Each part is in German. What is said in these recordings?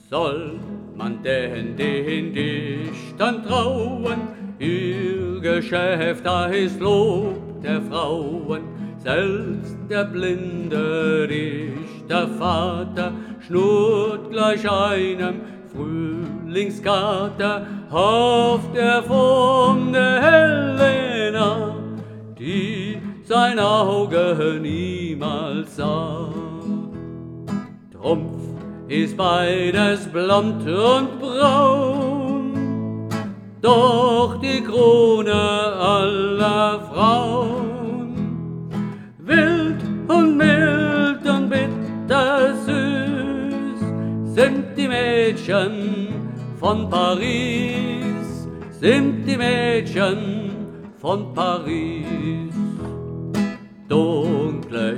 Soll man denn den Dichtern trauen? Ihr Geschäft, da ist Lob der Frauen. Selbst der blinde Dichtervater schnurrt gleich einem Frühlingskater, hofft er von der Helena, die sein Auge niemals sah. Trumpf ist beides blond und braun, doch die Krone aller Frauen. Wild und mild und bittersüß sind die Mädchen von Paris, sind die Mädchen von Paris. Dunkle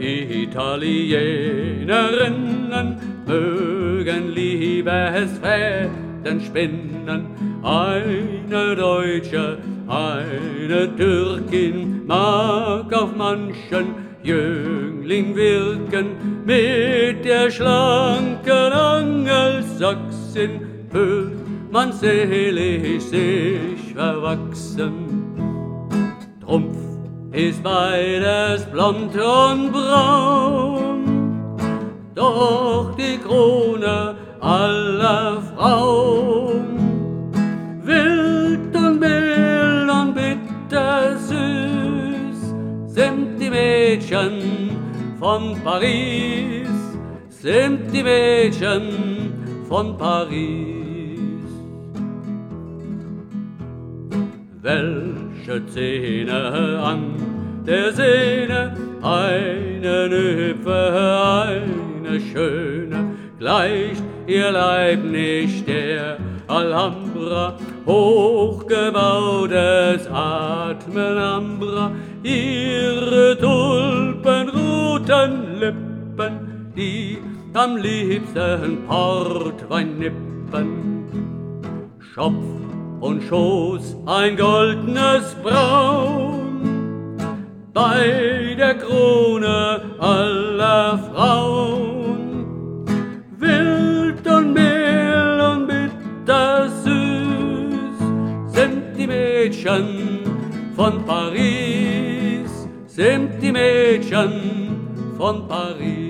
Italienerinnen mögen Liebesfäden spinnen, eine Deutsche, eine Türkin mag auf manchen Jüngling wirken, mit der schlanken Angelsachsin wird man selig sich verwachsen. Trumpf ist beides blond und braun, doch die Krone aller Frauen. Wild und mild und bittersüß sind die Mädchen von Paris, sind die Mädchen von Paris. Welche Szene an der Sehne, eine Nymphe, eine Schöne, gleicht ihr Leib nicht der Alhambra, hochgebautes Atmenambra, ihre tulpenroten Lippen, die am liebsten Portwein nippen. Schopf und Schoß ein goldnes Braun, bei der Krone aller Frauen. Wild und mild und bittersüß sind die Mädchen von Paris, sind die Mädchen von Paris.